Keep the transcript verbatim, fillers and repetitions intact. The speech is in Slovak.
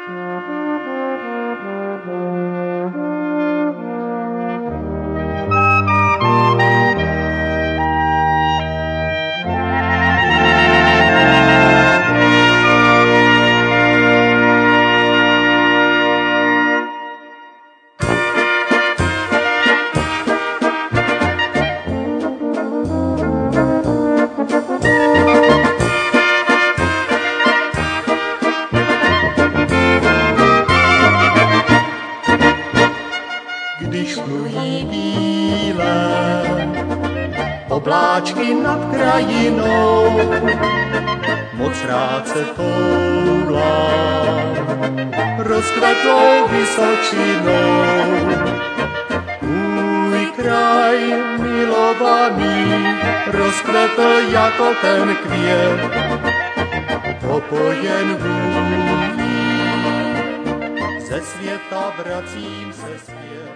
Když plují bílé obláčky nad krajinou, moc rád se toulám rozkvetlou Vysočinou. Můj kraj milovaný rozkvetl jako ten květ, opojen vůní, ze světa vracím se zpět.